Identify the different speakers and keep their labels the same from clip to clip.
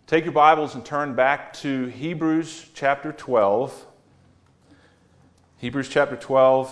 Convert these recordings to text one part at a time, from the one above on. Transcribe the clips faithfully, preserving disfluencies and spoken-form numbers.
Speaker 1: Take your Bibles and turn back to Hebrews chapter twelve. Hebrews chapter twelve.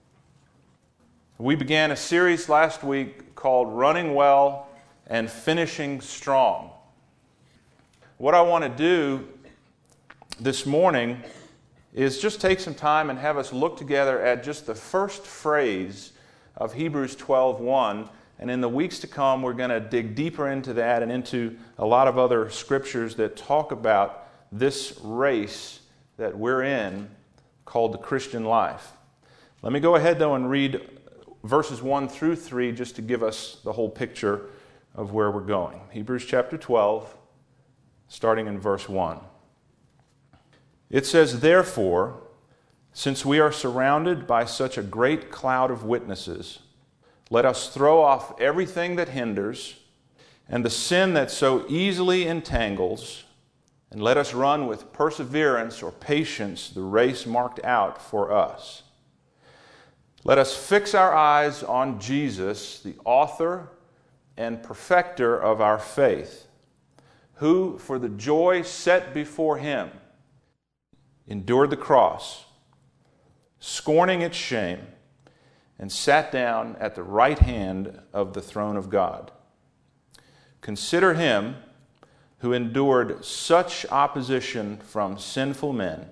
Speaker 1: We began a series last week called Running Well and Finishing Strong. What I want to do this morning is just take some time and have us look together at just the first phrase of Hebrews twelve one. And in the weeks to come, we're going to dig deeper into that and into a lot of other scriptures that talk about this race that we're in called the Christian life. Let me go ahead, though, and read verses one through three just to give us the whole picture of where we're going. Hebrews chapter twelve, starting in verse one. It says, "Therefore, since we are surrounded by such a great cloud of witnesses, let us throw off everything that hinders and the sin that so easily entangles, and let us run with perseverance or patience the race marked out for us. Let us fix our eyes on Jesus, the author and perfecter of our faith, who, for the joy set before him, endured the cross, scorning its shame, and sat down at the right hand of the throne of God. Consider him who endured such opposition from sinful men,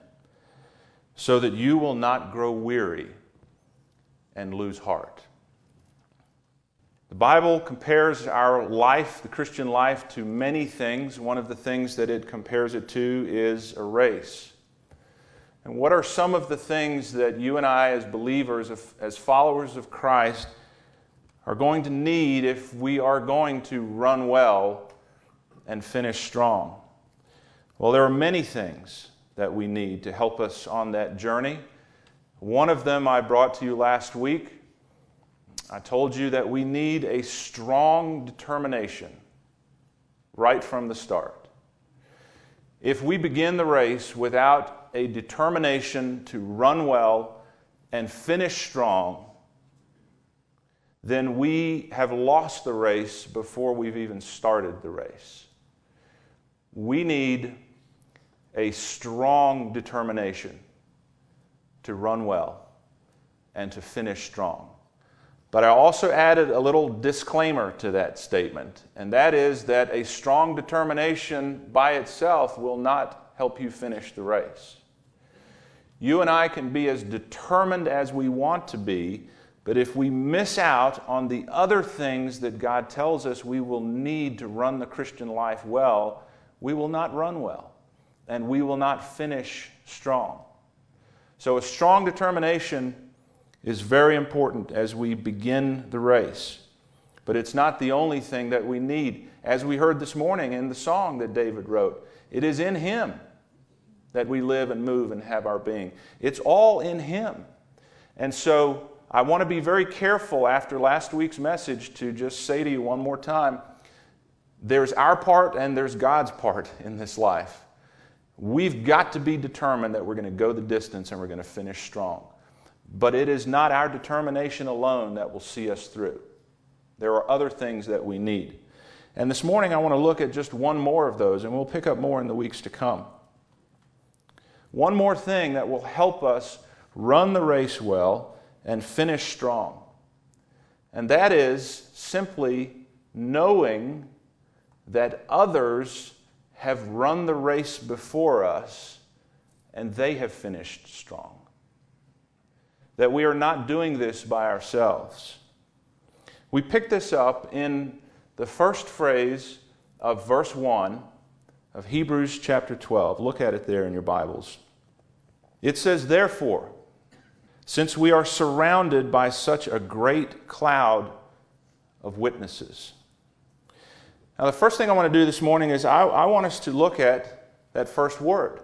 Speaker 1: so that you will not grow weary and lose heart." The Bible compares our life, the Christian life, to many things. One of the things that it compares it to is a race. And what are some of the things that you and I as believers, as followers of Christ, are going to need if we are going to run well and finish strong? Well, there are many things that we need to help us on that journey. One of them I brought to you last week. I told you that we need a strong determination right from the start. If we begin the race without a determination to run well and finish strong, then we have lost the race before we've even started the race. We need a strong determination to run well and to finish strong. But I also added a little disclaimer to that statement, and that is that a strong determination by itself will not help you finish the race. You and I can be as determined as we want to be, but if we miss out on the other things that God tells us we will need to run the Christian life well, we will not run well, and we will not finish strong. So a strong determination is very important as we begin the race. But it's not the only thing that we need. As we heard this morning in the song that David wrote, it is in him that we live and move and have our being. It's all in him. And so I want to be very careful after last week's message to just say to you one more time, there's our part and there's God's part in this life. We've got to be determined that we're going to go the distance and we're going to finish strong. But it is not our determination alone that will see us through. There are other things that we need. And this morning I want to look at just one more of those, and we'll pick up more in the weeks to come. One more thing that will help us run the race well and finish strong. And that is simply knowing that others have run the race before us and they have finished strong. That we are not doing this by ourselves. We pick this up in the first phrase of verse one of Hebrews chapter twelve. Look at it there in your Bibles. It says, "Therefore, since we are surrounded by such a great cloud of witnesses." Now, the first thing I want to do this morning is I, I want us to look at that first word.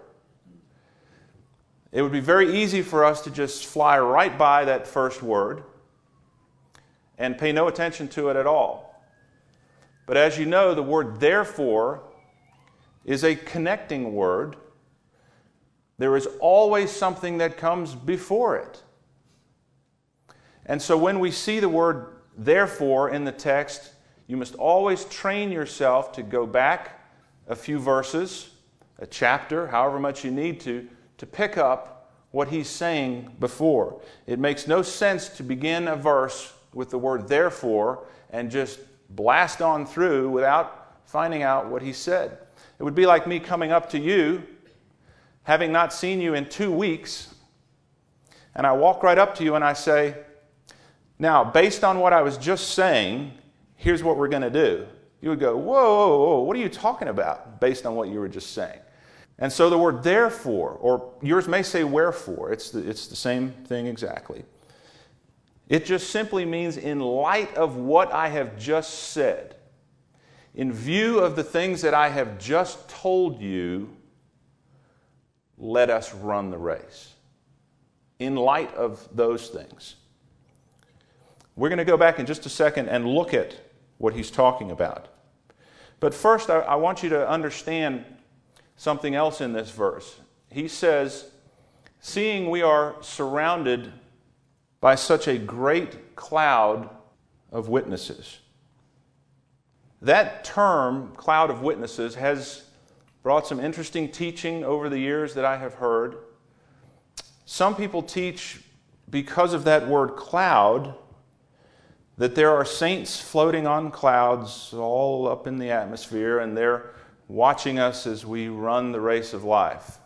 Speaker 1: It would be very easy for us to just fly right by that first word and pay no attention to it at all. But as you know, the word "therefore" is a connecting word. There is always something that comes before it. And so when we see the word "therefore" in the text, you must always train yourself to go back a few verses, a chapter, however much you need to, to pick up what he's saying before. It makes no sense to begin a verse with the word therefore and just blast on through without finding out what he said. It would be like me coming up to you, having not seen you in two weeks, and I walk right up to you and I say, now, based on what I was just saying, here's what we're going to do. You would go, whoa, whoa, whoa, what are you talking about based on what you were just saying? And so the word therefore, or yours may say wherefore, it's the, it's the same thing exactly. It just simply means in light of what I have just said, in view of the things that I have just told you, let us run the race. In light of those things. We're going to go back in just a second and look at what he's talking about. But first, I, I want you to understand something else in this verse. He says, seeing we are surrounded by such a great cloud of witnesses. That term, cloud of witnesses, has brought some interesting teaching over the years that I have heard. Some people teach, because of that word cloud, that there are saints floating on clouds all up in the atmosphere, and they're watching us as we run the race of life.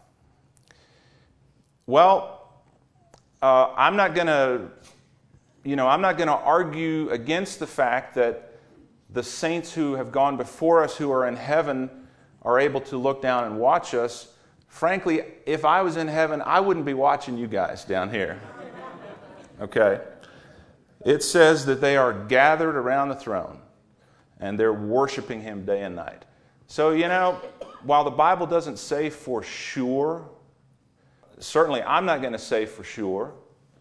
Speaker 1: Well, uh, I'm not going to, you know, I'm not going to argue against the fact that the saints who have gone before us, who are in heaven, are able to look down and watch us. Frankly, if I was in heaven, I wouldn't be watching you guys down here. Okay? It says that they are gathered around the throne and they're worshiping him day and night. So, you know, while the Bible doesn't say for sure, certainly I'm not going to say for sure,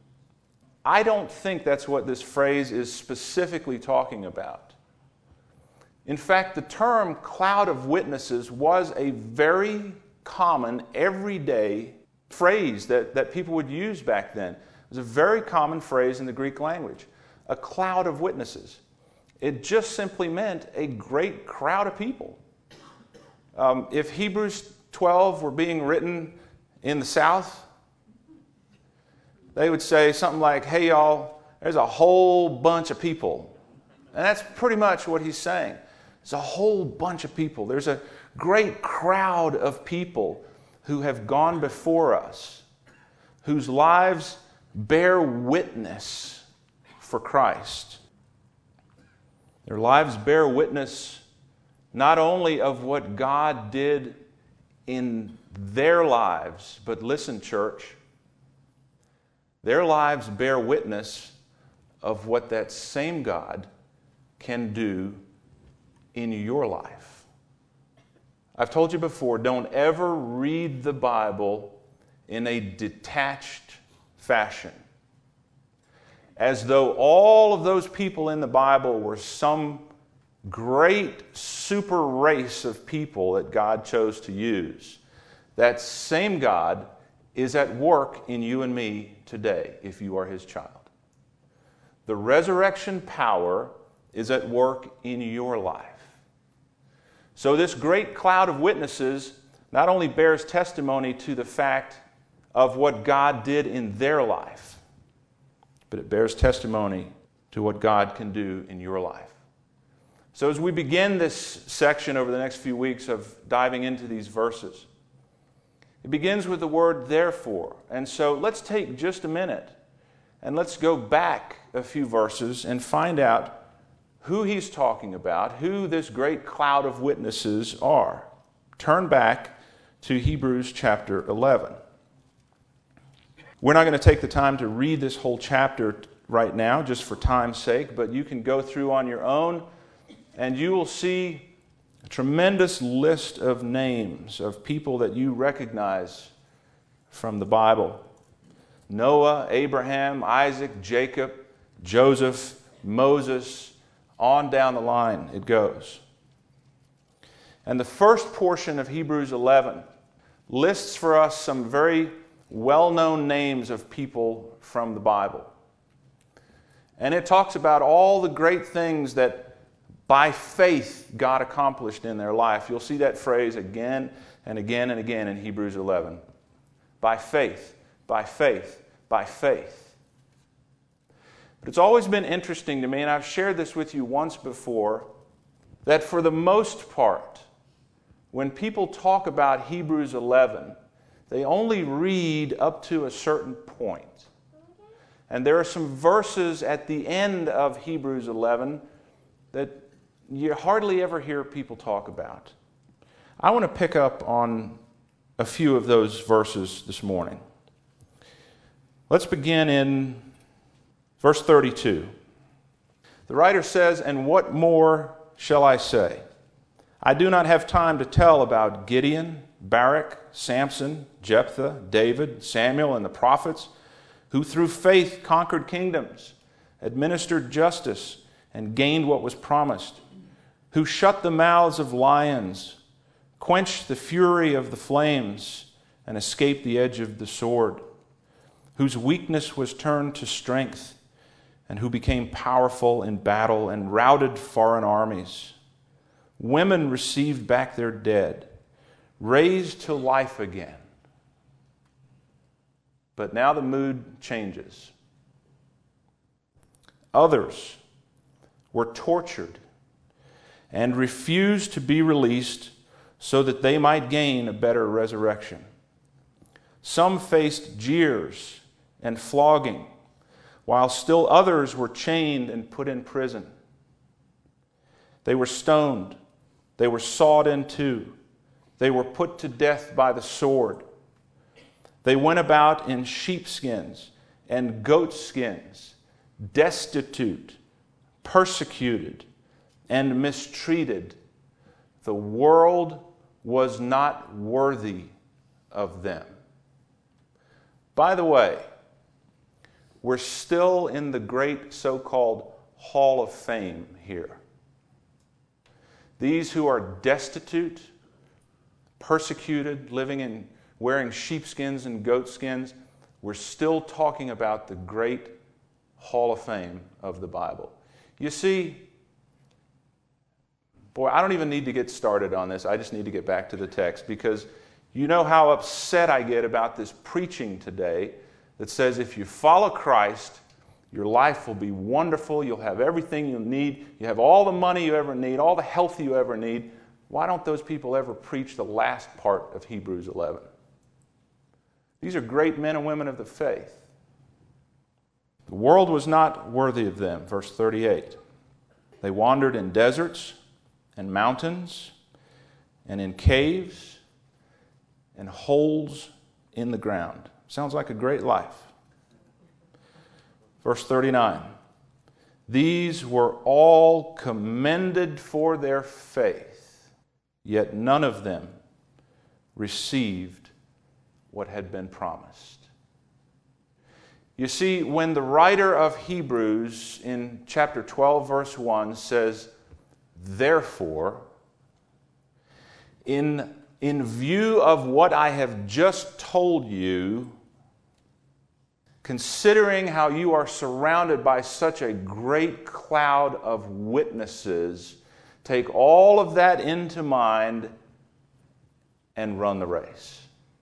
Speaker 1: I don't think that's what this phrase is specifically talking about. In fact, the term cloud of witnesses was a very common, everyday phrase that, that people would use back then. It was a very common phrase in the Greek language, a cloud of witnesses. It just simply meant a great crowd of people. Um, if Hebrews twelve were being written in the South, they would say something like, hey y'all, there's a whole bunch of people. And that's pretty much what he's saying. There's a whole bunch of people. There's a great crowd of people who have gone before us, whose lives bear witness for Christ. Their lives bear witness not only of what God did in their lives, but listen, church, their lives bear witness of what that same God can do in your life. I've told you before, don't ever read the Bible in a detached fashion, as though all of those people in the Bible were some great super race of people that God chose to use. That same God is at work in you and me today, if you are his child. The resurrection power is at work in your life. So this great cloud of witnesses not only bears testimony to the fact of what God did in their life, but it bears testimony to what God can do in your life. So as we begin this section over the next few weeks of diving into these verses, it begins with the word therefore. And so let's take just a minute and let's go back a few verses and find out who he's talking about, who this great cloud of witnesses are. Turn back to Hebrews chapter eleven. We're not going to take the time to read this whole chapter right now, just for time's sake, but you can go through on your own, and you will see a tremendous list of names of people that you recognize from the Bible. Noah, Abraham, Isaac, Jacob, Joseph, Moses, on down the line it goes. And the first portion of Hebrews eleven lists for us some very well-known names of people from the Bible. And it talks about all the great things that by faith God accomplished in their life. You'll see that phrase again and again and again in Hebrews eleven. By faith, by faith, by faith. But it's always been interesting to me, and I've shared this with you once before, that for the most part, when people talk about Hebrews eleven, they only read up to a certain point. And there are some verses at the end of Hebrews eleven that you hardly ever hear people talk about. I want to pick up on a few of those verses this morning. Let's begin in verse thirty-two. The writer says, "And what more shall I say? I do not have time to tell about Gideon, Barak, Samson, Jephthah, David, Samuel, and the prophets, who through faith conquered kingdoms, administered justice, and gained what was promised, who shut the mouths of lions, quenched the fury of the flames, and escaped the edge of the sword, whose weakness was turned to strength, and who became powerful in battle and routed foreign armies. Women received back their dead, raised to life again." But now the mood changes. "Others were tortured and refused to be released so that they might gain a better resurrection. Some faced jeers and flogging, while still others were chained and put in prison. They were stoned, they were sawed in two, they were put to death by the sword. They went about in sheepskins and goatskins, destitute, persecuted, and mistreated. The world was not worthy of them." By the way, we're still in the great so-called Hall of Fame here. These who are destitute, persecuted, living in wearing sheepskins and goatskins, we're still talking about the great Hall of Fame of the Bible. You see, boy, I don't even need to get started on this. I just need to get back to the text, because you know how upset I get about this preaching today that says if you follow Christ, your life will be wonderful, you'll have everything you'll need, you have all the money you ever need, all the health you ever need. Why don't those people ever preach the last part of Hebrews eleven? These are great men and women of the faith. The world was not worthy of them, verse thirty-eight. They wandered in deserts and mountains and in caves and holes in the ground. Sounds like a great life. Verse thirty-nine. These were all commended for their faith, yet none of them received what had been promised. You see, when the writer of Hebrews in chapter twelve, verse one says, "Therefore," in, in view of what I have just told you, considering how you are surrounded by such a great cloud of witnesses, take all of that into mind and run the race.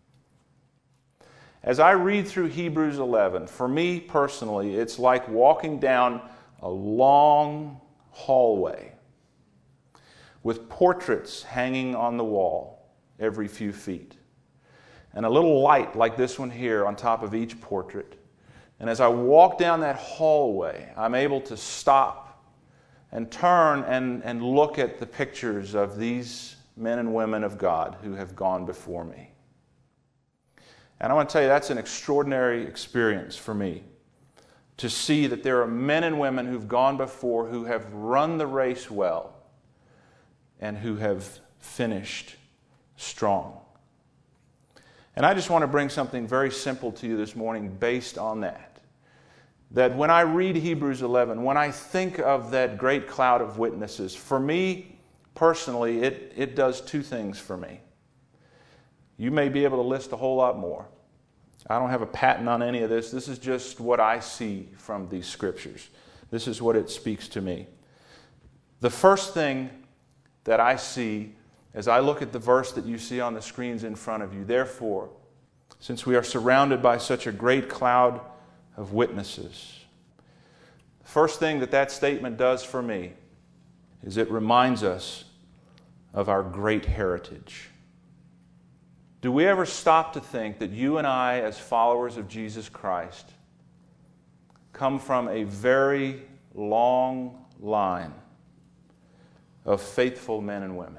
Speaker 1: As I read through Hebrews eleven, for me personally, it's like walking down a long hallway with portraits hanging on the wall every few feet, and a little light like this one here on top of each portrait. And as I walk down that hallway, I'm able to stop and turn and, and look at the pictures of these men and women of God who have gone before me. And I want to tell you, that's an extraordinary experience for me, to see that there are men and women who've gone before, who have run the race well, and who have finished strong. And I just want to bring something very simple to you this morning based on that. That when I read Hebrews eleven, when I think of that great cloud of witnesses, for me personally, it, it does two things for me. You may be able to list a whole lot more. I don't have a patent on any of this. This is just what I see from these scriptures. This is what it speaks to me. The first thing that I see as I look at the verse that you see on the screens in front of you, therefore, since we are surrounded by such a great cloud of witnesses, the first thing that that statement does for me is it reminds us of our great heritage. Do we ever stop to think that you and I, as followers of Jesus Christ, come from a very long line of faithful men and women?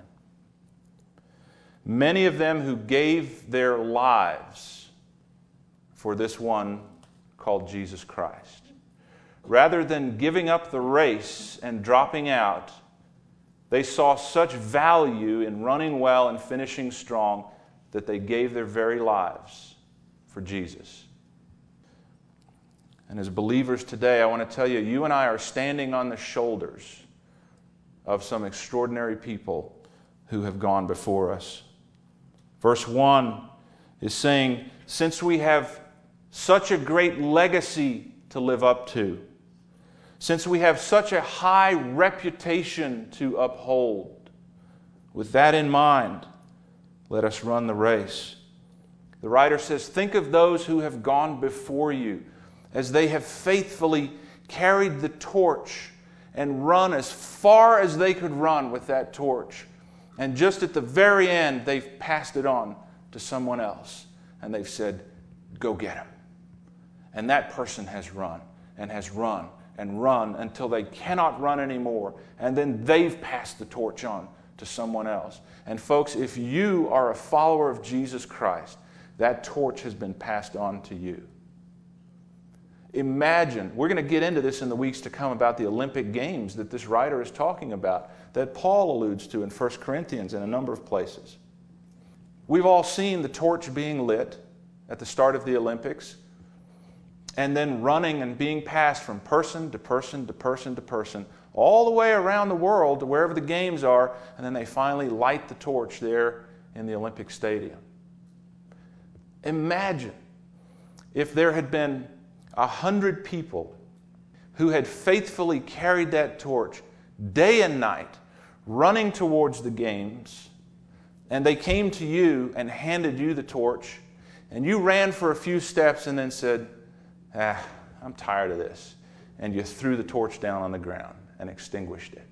Speaker 1: Many of them who gave their lives for this one called Jesus Christ. Rather than giving up the race and dropping out, they saw such value in running well and finishing strong that they gave their very lives for Jesus. And as believers today, I want to tell you, you and I are standing on the shoulders of some extraordinary people who have gone before us. Verse one is saying, since we have such a great legacy to live up to, since we have such a high reputation to uphold, with that in mind, let us run the race. The writer says, think of those who have gone before you as they have faithfully carried the torch and run as far as they could run with that torch. And just at the very end, they've passed it on to someone else. And they've said, go get him. And that person has run and has run and run until they cannot run anymore. And then they've passed the torch on to someone else. And folks, if you are a follower of Jesus Christ, that torch has been passed on to you. Imagine, we're going to get into this in the weeks to come about the Olympic Games that this writer is talking about, that Paul alludes to in First Corinthians in a number of places. We've all seen the torch being lit at the start of the Olympics, and then running and being passed from person to person to person to person, all the way around the world to wherever the games are, and then they finally light the torch there in the Olympic Stadium. Imagine if there had been a hundred people who had faithfully carried that torch day and night, running towards the games, and they came to you and handed you the torch, and you ran for a few steps and then said, ah, I'm tired of this. And you threw the torch down on the ground and extinguished it.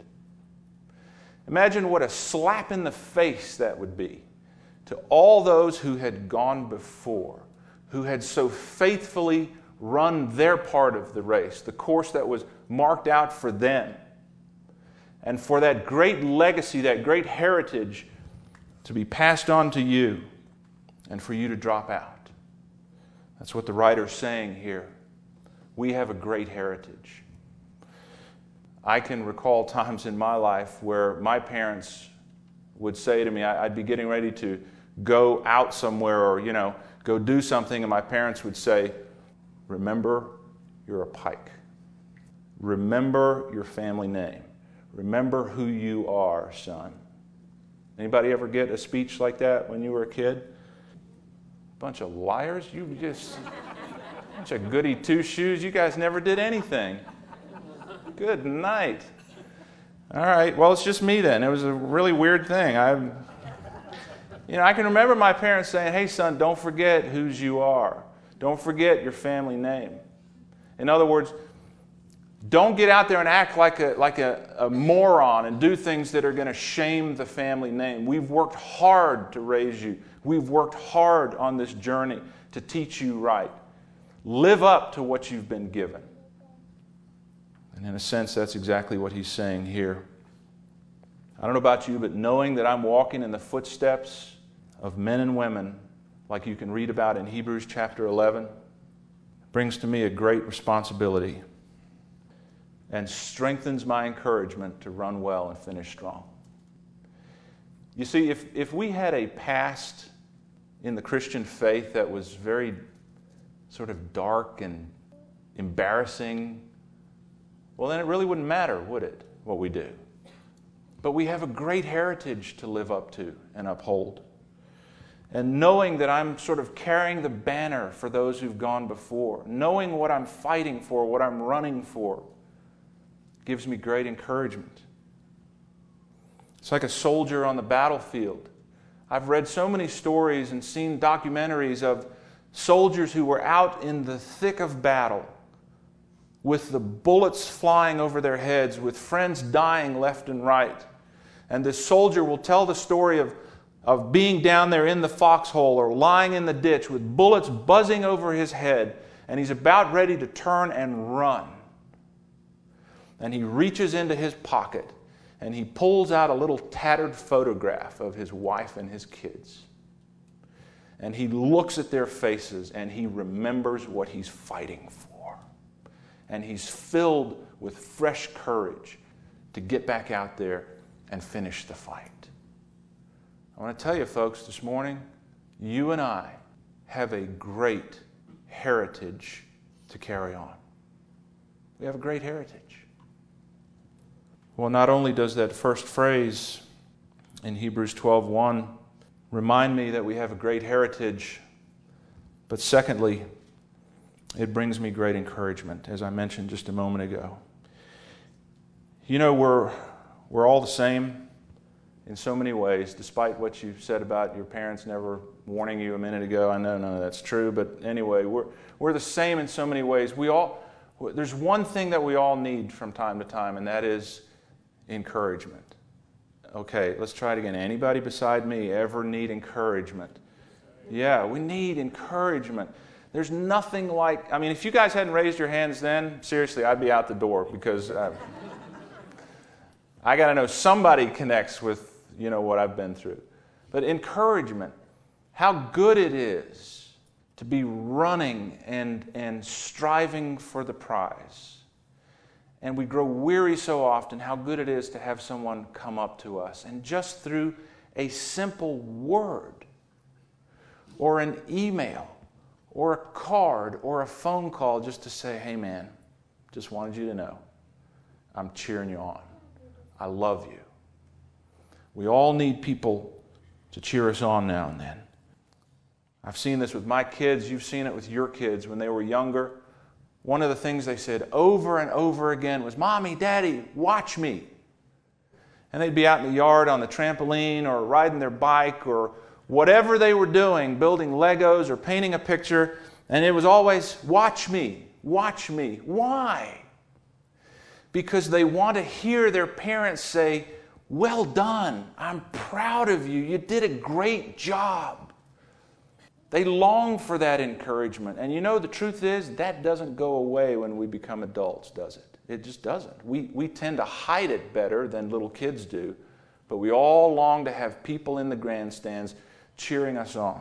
Speaker 1: Imagine what a slap in the face that would be to all those who had gone before, who had so faithfully run their part of the race, the course that was marked out for them. And for that great legacy, that great heritage to be passed on to you and for you to drop out. That's what the writer's saying here. We have a great heritage. I can recall times in my life where my parents would say to me, I'd be getting ready to go out somewhere or, you know, go do something, and my parents would say, remember, you're a Pike. Remember your family name. Remember who you are, son. Anybody ever get a speech like that when you were a kid? Bunch of liars. You just, bunch of goody two-shoes. You guys never did anything. Good night. All right, well, it's just me then. It was a really weird thing. I, you know, I can remember my parents saying, hey, son, don't forget whose you are. Don't forget your family name. In other words, don't get out there and act like a, like a, a moron and do things that are going to shame the family name. We've worked hard to raise you. We've worked hard on this journey to teach you right. Live up to what you've been given. And in a sense, that's exactly what he's saying here. I don't know about you, but knowing that I'm walking in the footsteps of men and women like you can read about in Hebrews chapter eleven, brings to me a great responsibility and strengthens my encouragement to run well and finish strong. You see, if, if we had a past in the Christian faith that was very sort of dark and embarrassing, well, then it really wouldn't matter, would it, what we do? But we have a great heritage to live up to and uphold. And knowing that I'm sort of carrying the banner for those who've gone before, knowing what I'm fighting for, what I'm running for, gives me great encouragement It's like a soldier on the battlefield. I've read so many stories and seen documentaries of soldiers who were out in the thick of battle with the bullets flying over their heads, with friends dying left and right. And this soldier will tell the story of, of being down there in the foxhole or lying in the ditch with bullets buzzing over his head, and he's about ready to turn and run. And he reaches into his pocket and he pulls out a little tattered photograph of his wife and his kids. And he looks at their faces and he remembers what he's fighting for. And he's filled with fresh courage to get back out there and finish the fight. I want to tell you, folks, this morning, you and I have a great heritage to carry on. We have a great heritage. Well, not only does that first phrase in Hebrews twelve one remind me that we have a great heritage, but secondly, it brings me great encouragement, as I mentioned just a moment ago. You know, we're, we're all the same in so many ways, despite what you said about your parents never warning you a minute ago. I know none of that's true, but anyway, we're, we're the same in so many ways. We all, there's one thing that we all need from time to time, and that is encouragement. Okay, let's try it again. Anybody beside me ever need encouragement? Yeah, we need encouragement. There's nothing like, I mean, if you guys hadn't raised your hands then, seriously, I'd be out the door, because uh, I got to know somebody connects with, you know, what I've been through. But encouragement, how good it is to be running and, and striving for the prize. And we grow weary so often how good it is to have someone come up to us and just through a simple word or an email or a card or a phone call just to say, hey man, just wanted you to know I'm cheering you on. I love you. We all need people to cheer us on now and then. I've seen this with my kids. You've seen it with your kids when they were younger. One of the things they said over and over again was, Mommy, Daddy, watch me. And they'd be out in the yard on the trampoline or riding their bike or whatever they were doing, building Legos or painting a picture, and it was always, watch me, watch me. Why? Because they want to hear their parents say, well done, I'm proud of you, you did a great job. They long for that encouragement. And you know, the truth is, that doesn't go away when we become adults, does it? It just doesn't. We, we tend to hide it better than little kids do, but we all long to have people in the grandstands cheering us on.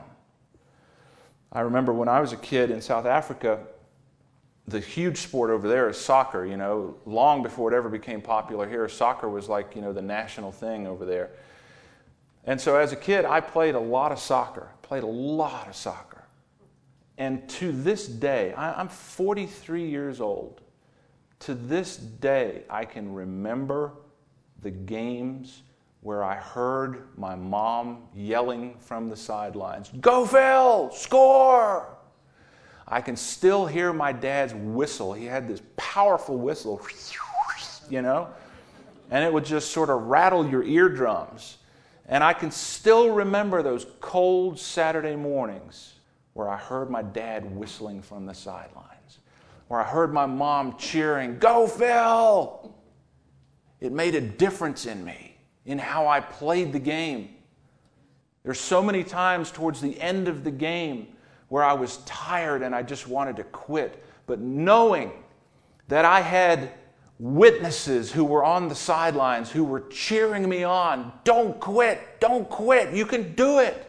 Speaker 1: I remember when I was a kid in South Africa, the huge sport over there is soccer. You know, long before it ever became popular here, soccer was like, you know, the national thing over there. And so as a kid, I played a lot of soccer, played a lot of soccer. And to this day, I, I'm forty-three years old. To this day, I can remember the games where I heard my mom yelling from the sidelines, "Go Phil, score!" I can still hear my dad's whistle. He had this powerful whistle, you know, and it would just sort of rattle your eardrums. And I can still remember those cold Saturday mornings where I heard my dad whistling from the sidelines, where I heard my mom cheering, "Go Phil!" It made a difference in me, in how I played the game. There's so many times towards the end of the game where I was tired and I just wanted to quit. But knowing that I had witnesses who were on the sidelines, who were cheering me on, "Don't quit, don't quit, you can do it,"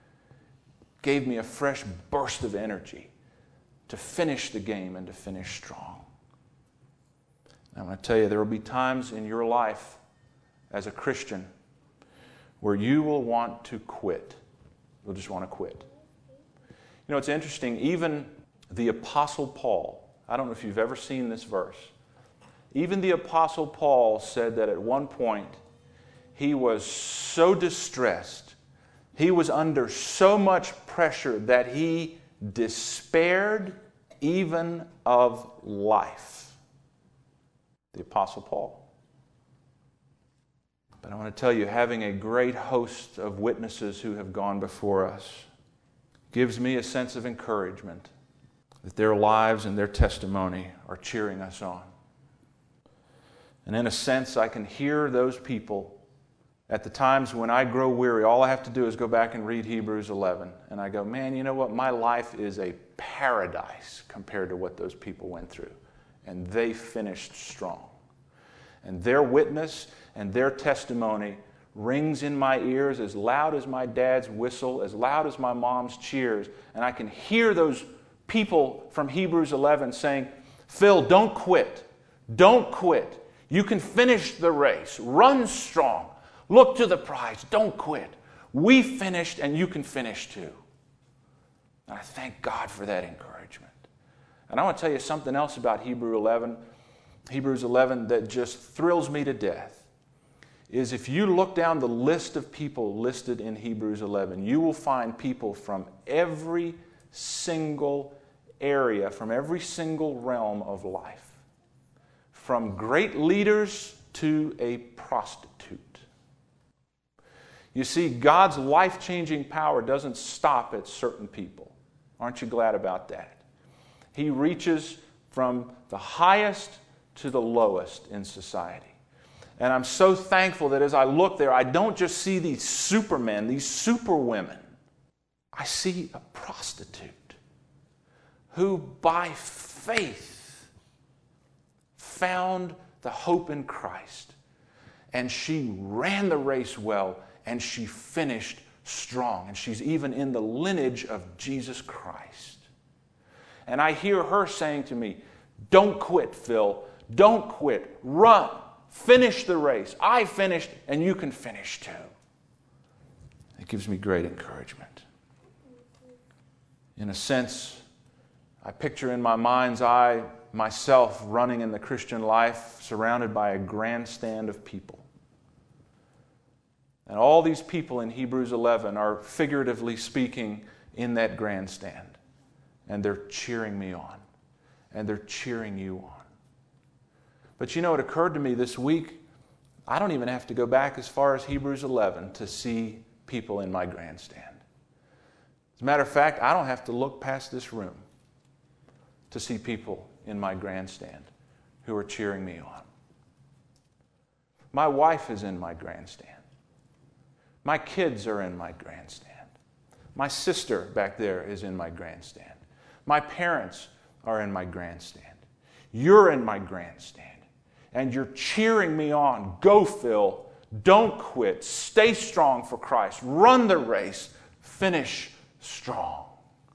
Speaker 1: gave me a fresh burst of energy to finish the game and to finish strong. I'm going to tell you, there will be times in your life as a Christian where you will want to quit. You'll just want to quit. You know, it's interesting, even the Apostle Paul, I don't know if you've ever seen this verse, even the Apostle Paul said that at one point he was so distressed, he was under so much pressure that he despaired even of life. The Apostle Paul. But I want to tell you, having a great host of witnesses who have gone before us gives me a sense of encouragement that their lives and their testimony are cheering us on. And in a sense, I can hear those people at the times when I grow weary. All I have to do is go back and read Hebrews eleven. And I go, man, you know what? My life is a paradise compared to what those people went through. And they finished strong. And their witness and their testimony rings in my ears as loud as my dad's whistle, as loud as my mom's cheers. And I can hear those people from Hebrews eleven saying, Phil, don't quit. Don't quit. You can finish the race. Run strong. Look to the prize. Don't quit. We finished and you can finish too. And I thank God for that encouragement. And I want to tell you something else about Hebrews eleven. Hebrews eleven that just thrills me to death is if you look down the list of people listed in Hebrews eleven, you will find people from every single area, from every single realm of life. From great leaders to a prostitute. You see, God's life-changing power doesn't stop at certain people. Aren't you glad about that? He reaches from the highest to the lowest in society. And I'm so thankful that as I look there, I don't just see these supermen, these superwomen. I see a prostitute who by faith found the hope in Christ. And she ran the race well, and she finished strong. And she's even in the lineage of Jesus Christ. And I hear her saying to me, don't quit, Phil. Don't quit. Run. Finish the race. I finished, and you can finish too. It gives me great encouragement. In a sense, I picture in my mind's eye myself running in the Christian life, surrounded by a grandstand of people. And all these people in Hebrews eleven are, figuratively speaking, in that grandstand. And they're cheering me on. And they're cheering you on. But you know, it occurred to me this week, I don't even have to go back as far as Hebrews eleven to see people in my grandstand. As a matter of fact, I don't have to look past this room to see people in my grandstand who are cheering me on. My wife is in my grandstand. My kids are in my grandstand. My sister back there is in my grandstand. My parents are in my grandstand. You're in my grandstand. And you're cheering me on. Go, Phil. Don't quit. Stay strong for Christ. Run the race. Finish strong.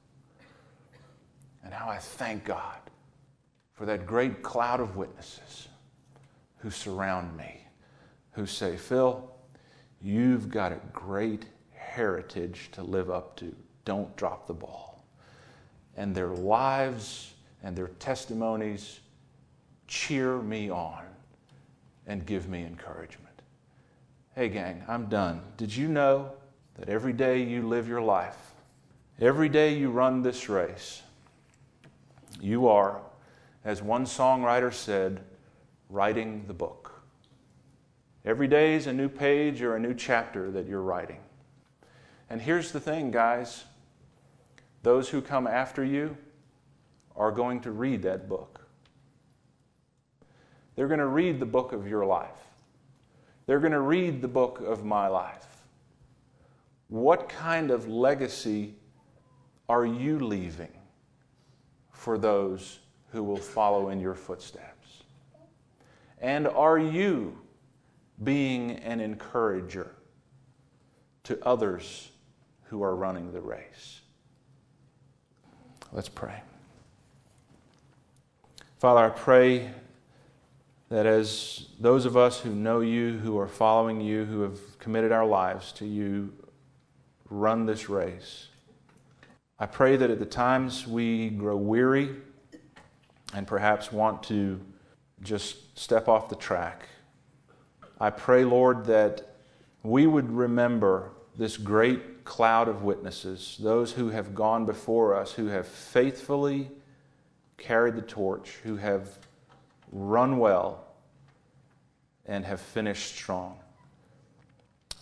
Speaker 1: And how I thank God for that great cloud of witnesses who surround me, who say, Phil, you've got a great heritage to live up to. Don't drop the ball. And their lives and their testimonies cheer me on and give me encouragement. Hey gang, I'm done. Did you know that every day you live your life, every day you run this race, you are, as one songwriter said, writing the book. Every day is a new page or a new chapter that you're writing. And here's the thing, guys. Those who come after you are going to read that book. They're going to read the book of your life. They're going to read the book of my life. What kind of legacy are you leaving for those who will follow in your footsteps? And are you being an encourager to others who are running the race? Let's pray. Father, I pray that as those of us who know you, who are following you, who have committed our lives to you, run this race, I pray that at the times we grow weary and perhaps want to just step off the track, I pray, Lord, that we would remember this great cloud of witnesses, those who have gone before us, who have faithfully carried the torch, who have run well and have finished strong.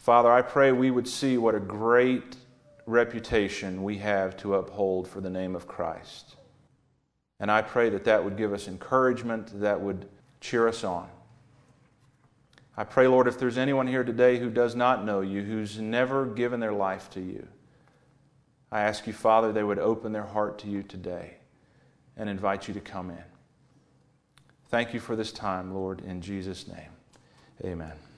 Speaker 1: Father, I pray we would see what a great reputation we have to uphold for the name of Christ. And I pray that that would give us encouragement, that would cheer us on. I pray, Lord, if there's anyone here today who does not know you, who's never given their life to you, I ask you, Father, they would open their heart to you today and invite you to come in. Thank you for this time, Lord, in Jesus' name. Amen.